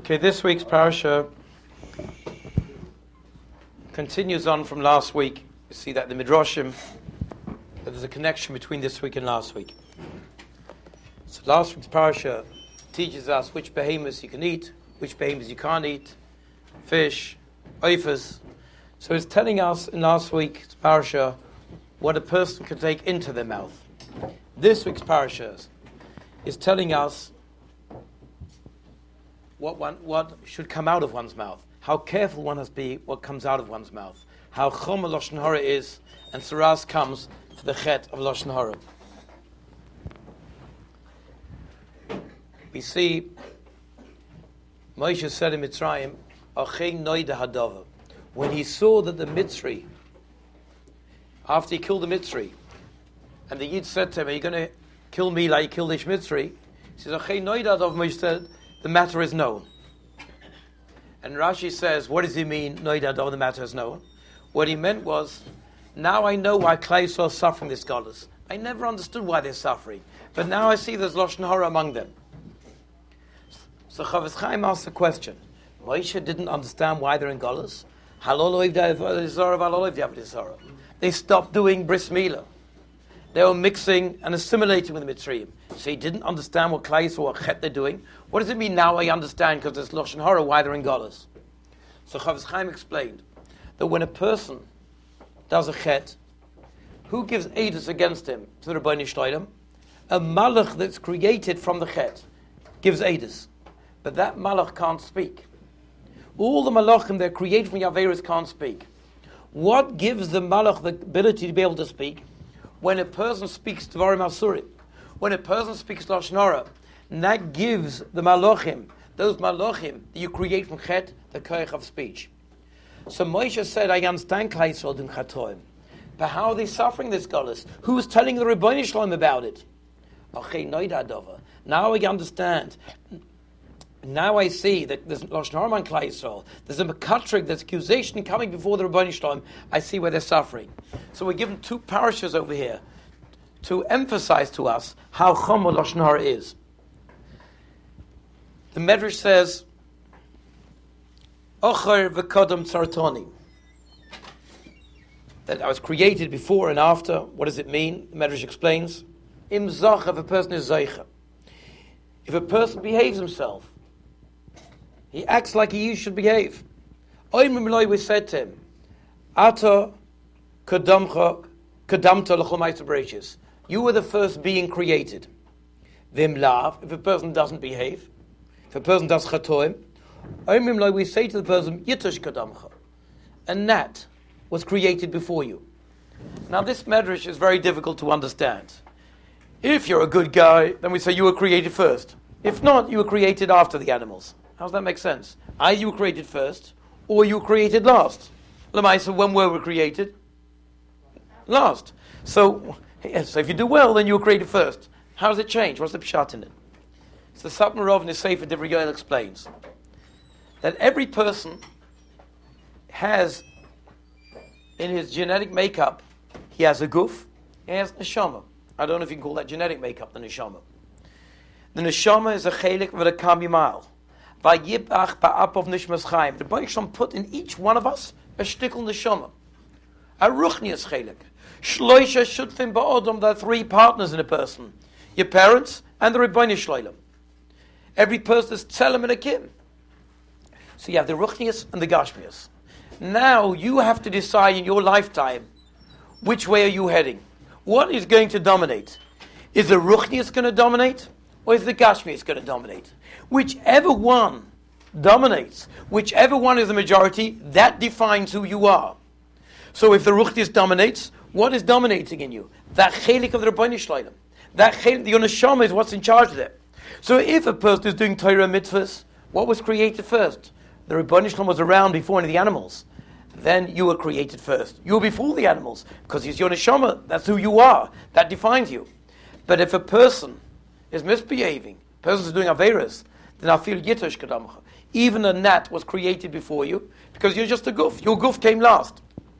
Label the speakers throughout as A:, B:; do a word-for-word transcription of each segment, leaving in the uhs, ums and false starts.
A: Okay, this week's parasha continues on from last week. You see that in the Midrashim, that there's a connection between this week and last week. So last week's parasha teaches us which behemoths you can eat, which behemoths you can't eat, fish, oifers. So it's telling us in last week's parasha what a person can take into their mouth. This week's parasha is telling us what one what should come out of one's mouth, how careful one has to be what comes out of one's mouth, how chomer lashon hara is, and saras comes for the chet of lashon hara. We see Moshe said in Mitzrayim, "Achei noida hadava," when he saw that the Mitzri, after he killed the Mitzri, and the Yid said to him, "Are you going to kill me like you killed Ish Mitzri?" He says, "Achei noida hadava." Moshe said, the matter is known. And Rashi says, what does he mean, noida hadava, the matter is known? What he meant was, now I know why Klal Yisrael is suffering this galus. I never understood why they're suffering, but now I see there's lashon hara among them. So Chavetz Chaim asked the question, Moshe didn't understand why they're in galus? They stopped doing bris milah. They were mixing and assimilating with the Mitzrayim. So he didn't understand what Klal Yisrael, what chet they're doing. What does it mean now I understand, because there's lashon hara, why they're in galus? So Chavetz Chaim explained that when a person does a chet, who gives edus against him to the Rebbeinu Shloim? A malach that's created from the chet gives edus. But that malach can't speak. All the malachim that are created from Yaveris can't speak. What gives the malach the ability to be able to speak? When a person speaks Dvarim Asurim, when a person speaks lashon hara, and that gives the malachim, those malachim that you create from chet, the koich of speech. So Moshe said, I understand Klal Yisrael doing chatoim, but how are they suffering this galus? Who is telling the Rebbeinu Shloim about it? Now I understand. Now I see that there's lashon hara on Klal Yisrael. There's a mekatrik, there's accusation coming before the Rebbeinu Shloim. I see where they're suffering. So we're given two parashas over here to emphasize to us how chomer lashon hara is. The Medrash says, "Ocher v'kodam tzartoni," that I was created before and after. What does it mean? The Medrash explains, "Im zach," if a person is zeicha, if a person behaves himself, he acts like he should behave. Oimrim loy, we said to him, "Ata kodamcha kodamta l'chol ma'aser bereshis." You were the first being created. Vim lav, if a person doesn't behave, if a person does chatoim, Oimrim loy, we say to the person, "Yitush kodamcha," a gnat was created before you. Now this medrash is very difficult to understand. If you're a good guy, then we say you were created first. If not, you were created after the animals. How does that make sense? Either you were created first, or you were created last. Lamaisa, when were we created? Last. So, yes, so if you do well, then you were created first. How does it change? What's the pshat in it? So the Satmar Rav in his Sefer Divrei Yoel explains that every person has, in his genetic makeup, he has a guf, he has neshama. I don't know if you can call that genetic makeup, the neshama. The neshama is a chelik v'lekam yimal. Vayibach ba'apov nishmas chaim. The Rebbeinu Shalom put in each one of us a shtickle neshama. A ruchnias chelik. Shloisha shutfim ba'odom. There are three partners in a person: your parents and the Rebbeinu Shalom. Every person is tzelem and a kim. So you have the ruchnias and the gashmias. Now you have to decide in your lifetime which way are you heading. What is going to dominate? Is the ruchnias going to dominate, or is the gashmias going to dominate? Whichever one dominates, whichever one is the majority, that defines who you are. So if the ruchnias dominates, what is dominating in you? That chelik of the Rebbeinu Shloim. That chelik, the neshama, is what's in charge of it. So if a person is doing Torah mitzvahs, what was created first? The Rebbeinu Shloim was around before any of the animals. Then you were created first. You were before the animals, because he's your neshama. That's who you are. That defines you. But if a person is misbehaving, a person is doing averas, then I feel yitush kadamcha. Even a gnat was created before you, because you're just a guf. Your guf came last.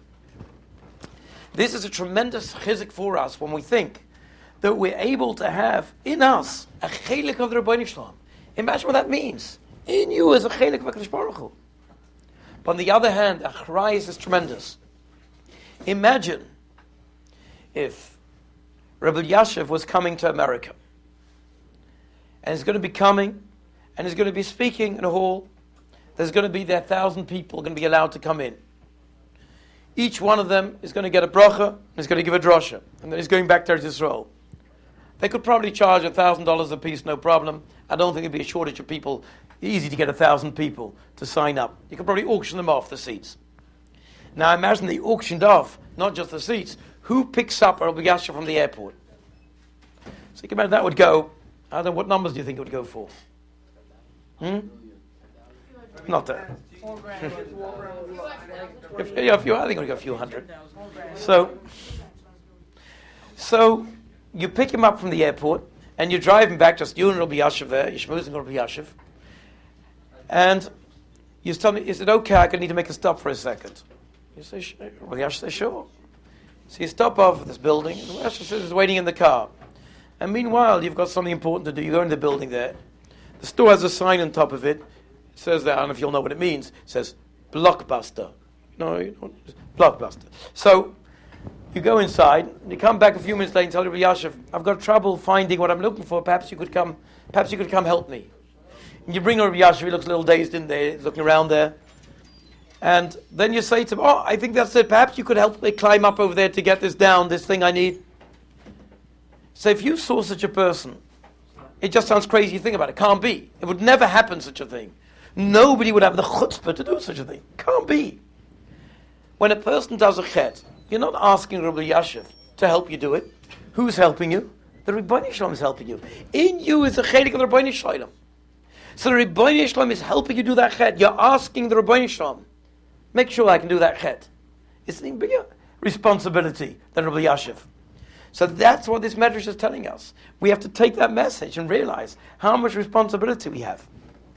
A: This is a tremendous chizik for us when we think that we're able to have in us a chelik of the Rebbeinu Shalom. Imagine what that means. In you is a chelik of HaKadosh Baruch Hu. But on the other hand, achrayus is tremendous. Imagine if Rabbi Yashiv was coming to America, and he's going to be coming, and he's going to be speaking in a hall. There's going to be there a thousand people going to be allowed to come in. Each one of them is going to get a bracha, and he's going to give a drosha, and then he's going back to Eretz Yisrael. They could probably charge a thousand dollars a piece, no problem. I don't think there'd be a shortage of people. Easy to get a thousand people to sign up. You could probably auction them off the seats. Now imagine they auctioned off not just the seats. Who picks up a Rabbi Yashiv from the airport? So you can imagine that would go. I don't know, what numbers do you think it would go for? Hmm? Not that. if, yeah, a few, I think it would go a few hundred. So, so you pick him up from the airport, and you drive him back, just you and Rabbi Yashiv there, you're schmoozing Rabbi Yashiv, and you tell me, is it okay, I need to make a stop for a second? You say, Rabbi Yashiv says, sure. So you stop off at this building, and Rabbi Yashiv says, he's waiting in the car. And meanwhile, you've got something important to do. You go in the building there. The store has a sign on top of it. It says that, I don't know if you'll know what it means. It says, Blockbuster. No, you don't. Blockbuster. So, you go inside, and you come back a few minutes later and tell Rabbi Yashiv, I've got trouble finding what I'm looking for. Perhaps you could come, perhaps you could come help me. And you bring Rabbi Yashiv, he looks a little dazed in there, he's looking around there. And then you say to him, oh, I think that's it. Perhaps you could help me climb up over there to get this down, this thing I need. So if you saw such a person, it just sounds crazy to think about it. Can't be. It would never happen, such a thing. Nobody would have the chutzpah to do such a thing. Can't be. When a person does a chet, you're not asking Rabbi Yashiv to help you do it. Who's helping you? The Rebbeinu Shalom is helping you. In you is the chelik of the Rebbeinu Shalom. So the Rebbeinu Shalom is helping you do that chet. You're asking the Rebbeinu Shalom, make sure I can do that chet. It's a bigger responsibility than Rabbi Yashiv. So that's what this medrash is telling us. We have to take that message and realize how much responsibility we have.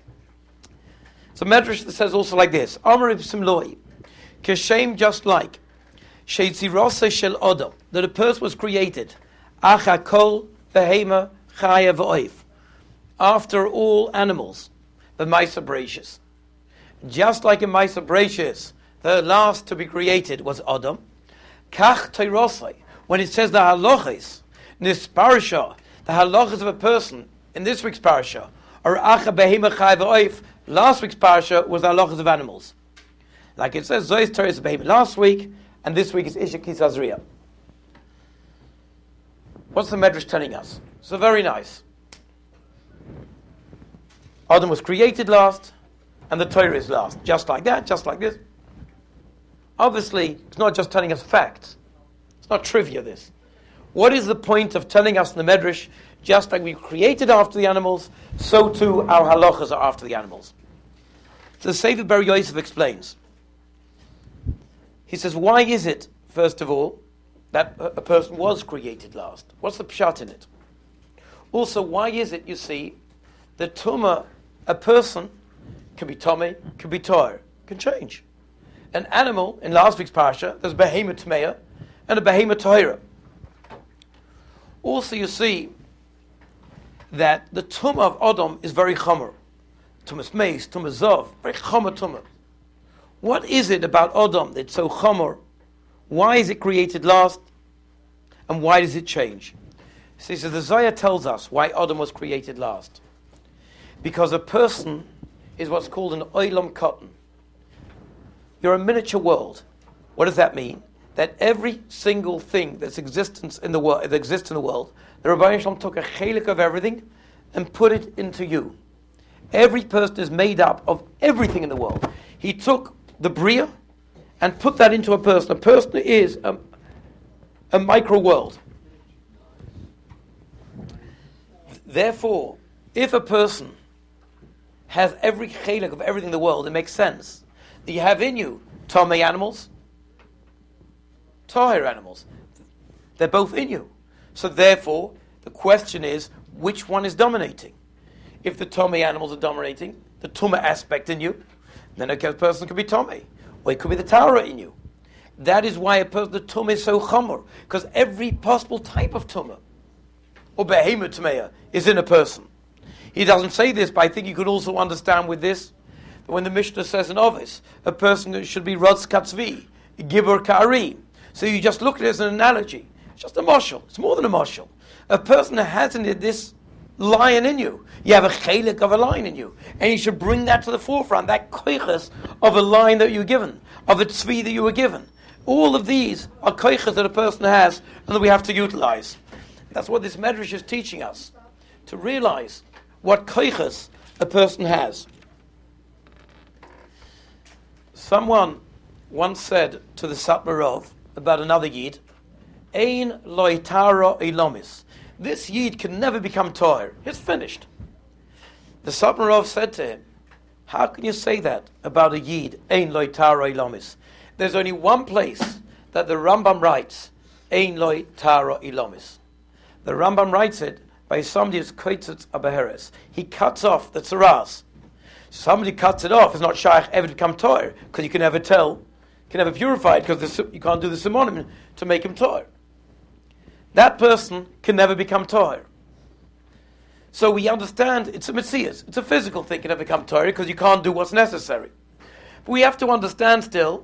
A: So medrash says also like this: Amar Ibsim Loi, Keshem, just like Sheitzirase Shel Odom, that a person was created, Acha Kol Behema Chaya V'Oif, after all animals, the Maisa Bereshis. Just like in Maisa Bereshis, the last to be created was Odom. Kach Teirosai, when it says the halachas, this parasha, the halachas of a person in this week's parasha, or Acha Behema Chaya V'Oif, last week's parasha was the halachas of animals. Like it says, Zois Teres Behema last week, and this week is Isha Ki Sazria. What's the medrash telling us? So very nice. Adam was created last, and the Torah is last. Just like that, just like this. Obviously, it's not just telling us facts. It's not trivia, this. What is the point of telling us in the medrash, just like we created after the animals, so too our halachas are after the animals? So the Sefer Ber Yosef explains. He says, why is it, first of all, that a person was created last? What's the pshat in it? Also, why is it, you see, that tumah, a person, can be tomei, can be toir, can change. An animal, in last week's parasha, there's a behema tmeya and a behema toira. Also, you see that the tumah of Adam is very chomer. Tumas meis, tumas zov, very chomer tumah. What is it about Adam that's so chomer? Why is it created last? And why does it change? See, so the Zohar tells us why Adam was created last. Because a person is what's called an olam cotton. You're a miniature world. What does that mean? That every single thing that's existence in the world that exists in the world, the Rebbeinu Shalom took a chelik of everything and put it into you. Every person is made up of everything in the world. He took the bria and put that into a person. A person is a, a micro world. Therefore, if a person has every chelik of everything in the world, it makes sense that you have in you tomei animals, tahir animals. They're both in you. So therefore, the question is, which one is dominating? If the tomei animals are dominating, the tumah aspect in you, then a person could be tomei, or it could be the Torah in you. That is why a person, the tumah is so chomer, because every possible type of tumah, or behemah tmeya, is in a person. He doesn't say this, but I think you could also understand with this, that when the Mishnah says in Ovis, a person should be Rodz Katzvi, Gibor Ka'ari. So you just look at it as an analogy. It's just a moshel. It's more than a moshel. A person that has in it this lion in you. You have a chelik of a lion in you. And you should bring that to the forefront, that koiches of a lion that you were given, of a tzvi that you were given. All of these are koiches that a person has and that we have to utilize. That's what this medrash is teaching us, to realize what koiches a person has. Someone once said to the Satmarov about another Yid, Ein loitara ilomis. This Yid can never become Torah. It's finished. The Satmarov said to him, how can you say that about a Yid, Ein loitara ilomis? There's only one place that the Rambam writes, Ein loitara ilomis. The Rambam writes it by somebody who's koitzet abaheres. He cuts off the tzaras. Somebody cuts it off. It's not shaykh ever to become Torah, because you can never tell, you can never purify it, because you can't do the simonim to make him Torah. That person can never become Torah. So we understand it's a metzias. It's a physical thing, can never become Torah, because you can't do what's necessary. But we have to understand still,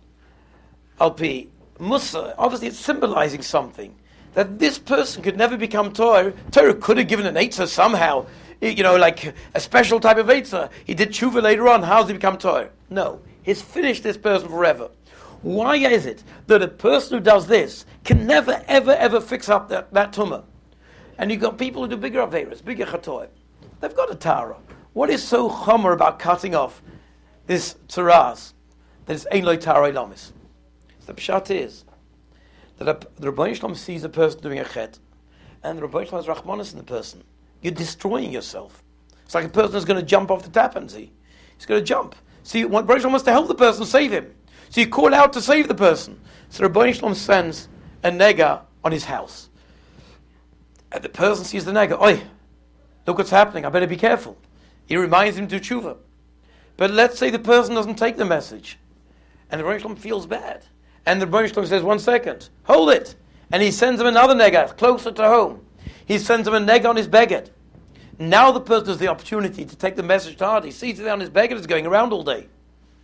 A: Alpi, Musa, obviously it's symbolizing something, that this person could never become Torah. Torah could have given an Eitzah somehow, you know, like a special type of Eitzah. He did tshuva later on. How does he become Torah? No. He's finished this person forever. Why is it that a person who does this can never, ever, ever fix up that, that tumah? And you've got people who do bigger averas, bigger chatoim. They've got a tara. What is so chomer about cutting off this tzaras that it's ein lo tara ilamis? The pshat is that a, the Rebbeinu Shalom sees a person doing a chet, and the Rebbeinu Shalom has rachmanis in the person. You're destroying yourself. It's like a person who's going to jump off the tapanzi. He's going to jump. See, what Rebbeinu Shalom wants to help the person, save him. So you call out to save the person. So Rebbeinu Shalom sends a nega on his house. And the person sees the nega. Oi, look what's happening. I better be careful. He reminds him to tshuva. But let's say the person doesn't take the message. And the Rebbeinu Shalom feels bad. And the Rebbeinu Shalom says, one second, hold it. And he sends him another nega, closer to home. He sends him a nega on his beged. Now the person has the opportunity to take the message to heart. He sees it on his beged, it's going around all day.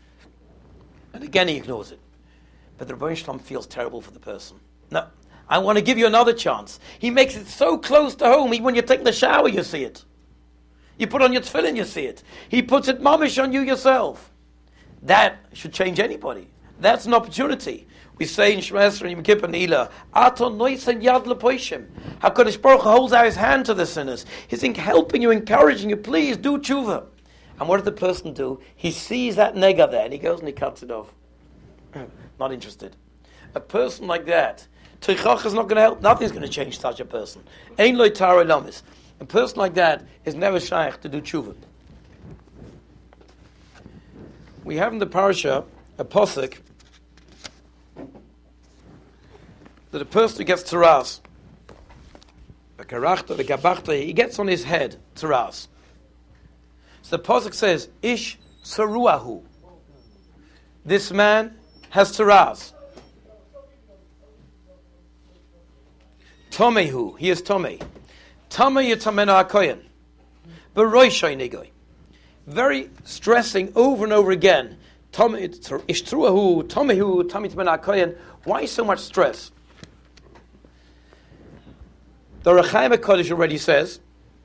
A: And again he ignores it. But the Rebbeinu Shalom feels terrible for the person. No, I want to give you another chance. He makes it so close to home, even when you're taking the shower, you see it. You put on your tefillin, you see it. He puts it mamish on you yourself. That should change anybody. That's an opportunity. We say in Shema Esrei and Yom Kippur Ne'ilah, Aton noisen yad lepoishim. HaKadosh Baruch Hu holds out his hand to the sinners. He's helping you, encouraging you, please do tshuva. And what does the person do? He sees that nega there, and he goes and he cuts it off. Not interested. A person like that, Teichach is not going to help. Nothing's going to change such a person. Ein lo tara lamis. A person like that is never shaykh to do tshuva. We have in the parasha a posuk that a person who gets tzaras, a karachta, the gabachta, he gets on his head tzaras. So the posuk says, Ish tzaruahu. This man has tzaras. Tomehu, he is tomei. Tomei yitamena hakoyen. Beroishay nigoi. Very stressing over and over again. Ish tzaruahu, tomehu, tomei yitamena hakoyen. Why so much stress? The Rechaim HaKodesh already says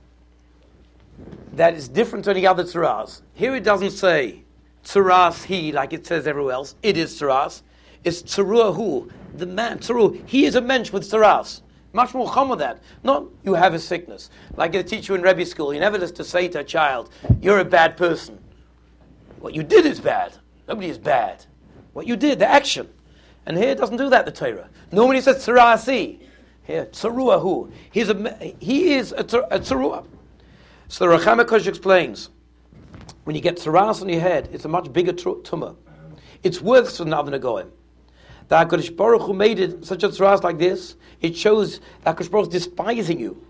A: that it's different to any other tzaras. Here it doesn't say tzaras he, like it says everywhere else. It is tzaras. It's tzaruahu, the man, tzaru. He is a mensch with tzaras. Much more common than that. Not you have a sickness. Like they teach you in Rebbe school, you never listen to say to a child, you're a bad person. What you did is bad. Nobody is bad. What you did, the action. And here it doesn't do that, the Torah. Normally it says tzarasi. Here, tzaruahu. He's a, he is a, a tzarua. So the Rechaim HaKodesh explains, when you get tzaras on your head, it's a much bigger tumah. It's worse than other negoim. The HaKadosh Baruch Hu made it such a tzaras like this, it shows that HaKadosh Baruch Hu is despising you.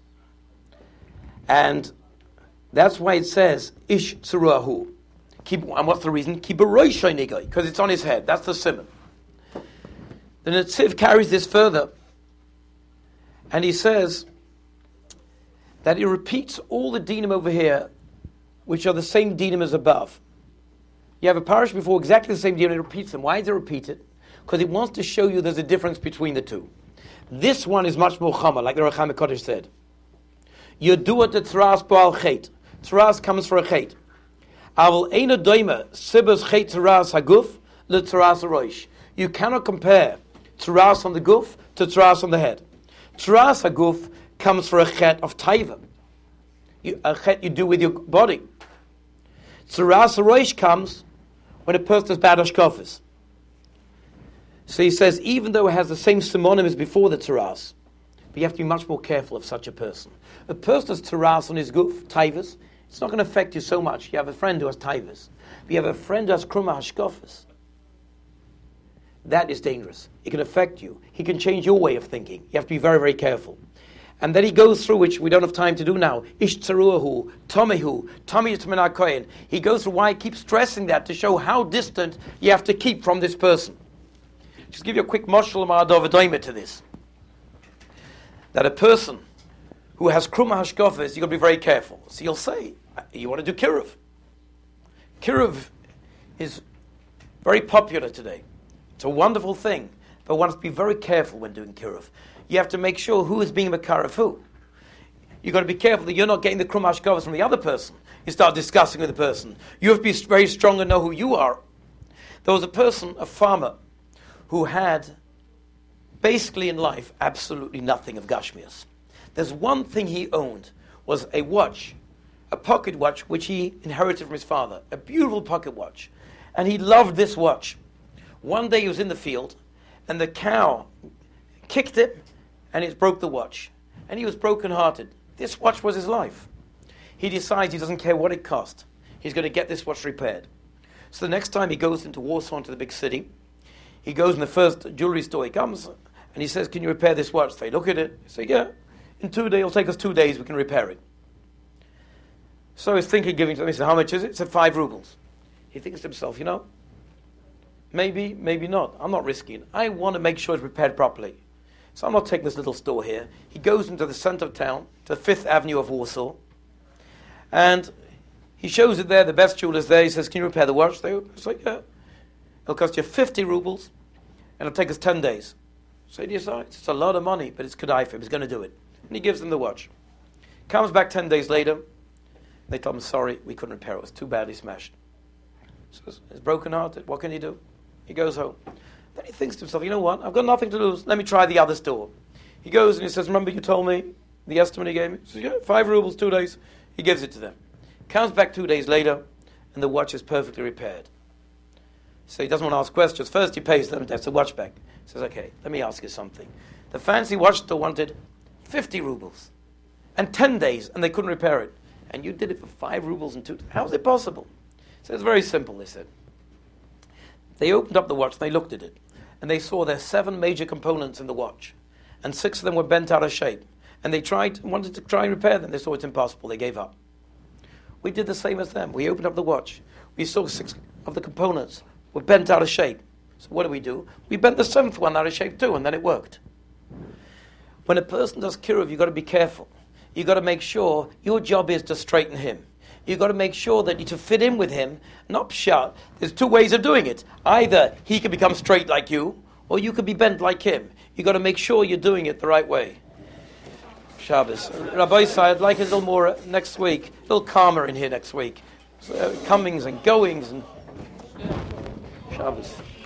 A: And that's why it says, Ish tzaruahu. And what's the reason? Because it's on his head. That's the simon. The Netziv carries this further. And he says that it repeats all the dinim over here, which are the same dinim as above. You have a parish before exactly the same dinim, and it repeats them. Why does it repeat it? Because it wants to show you there's a difference between the two. This one is much more chama, like the Racham HaKodesh said. Yodua te tzaras boal chet. Tzaras comes for a chet. Aval eina doima sibas chet tzaras haguf le tzaras haroish. You cannot compare tzaras on the guf to tzaras on the head. Tzaras haguf comes for a chet of taiva. You, a chet you do with your body. Tzaras haroish comes when a person has bad hashkafas. So he says, even though it has the same simonim as before the tzaras, but you have to be much more careful of such a person. A person has tzaras on his guf, taivas, it's not going to affect you so much. You have a friend who has taivas. But you have a friend who has kruma hashkafas. That is dangerous. It can affect you. He can change your way of thinking. You have to be very, very careful. And then he goes through, which we don't have time to do now, Ish tzaruahu, Tomehu, Tommy Yitmina Kohen. He goes through why he keeps stressing that to show how distant you have to keep from this person. Just give you a quick mashal ma'adov to this. That a person who has kruma hashkafas, you've got to be very careful. So you'll say, you want to do kiruv. Kiruv is very popular today. It's a wonderful thing, but one has to be very careful when doing kiruv. You have to make sure who is being makar of who. You've got to be careful that you're not getting the kruma hashkafas from the other person. You start discussing with the person. You have to be very strong and know who you are. There was a person, a farmer, who had basically in life absolutely nothing of Gashmias. There's one thing he owned, was a watch, a pocket watch, which he inherited from his father, a beautiful pocket watch. And he loved this watch. One day he was in the field, and the cow kicked it, and it broke the watch. And he was broken-hearted. This watch was his life. He decides he doesn't care what it cost. He's going to get this watch repaired. So the next time he goes into Warsaw, into the big city, he goes in the first jewelry store. He comes and he says, "Can you repair this watch?" They look at it. They say, "Yeah, in two days, it'll take us two days. We can repair it." So he's thinking, giving to them. He said, "How much is it?" He said, five rubles. He thinks to himself, you know, maybe, maybe not. I'm not risking it. I want to make sure it's repaired properly. So I'm not taking this little store here. He goes into the center of town, to the Fifth Avenue of Warsaw, and he shows it there. The best jeweler's there. He says, "Can you repair the watch?" They say, "Yeah. It'll cost you fifty rubles, and it'll take us ten days. So he decides, it's a lot of money, but it's kedai for him. He's going to do it. And he gives them the watch. Comes back ten days later. They tell him, "Sorry, we couldn't repair it. It was too badly smashed." So he's broken-hearted. What can he do? He goes home. Then he thinks to himself, you know what? I've got nothing to lose. Let me try the other store. He goes and he says, "Remember you told me the estimate he gave me?" He says, "Yeah, five rubles, two days." He gives it to them. Comes back two days later, and the watch is perfectly repaired. So he doesn't want to ask questions. First he pays them, takes the watch back. He says, "Okay, let me ask you something. The fancy watch store wanted fifty rubles and ten days, and they couldn't repair it. And you did it for five rubles and two. How is it possible?" So it's very simple, they said. They opened up the watch, and they looked at it, and they saw there are seven major components in the watch, and six of them were bent out of shape. And they tried, wanted to try and repair them. They saw it's impossible. They gave up. We did the same as them. We opened up the watch. We saw six of the components were bent out of shape. So what do we do? We bent the seventh one out of shape too, and then it worked. When a person does kiruv, you've got to be careful. You've got to make sure your job is to straighten him. You've got to make sure that you to fit in with him, not pshat. There's two ways of doing it. Either he can become straight like you, or you can be bent like him. You've got to make sure you're doing it the right way. Shabbos. Rabbi said, I'd like a little more next week, a little calmer in here next week. So, uh, comings and goings and Shabbos.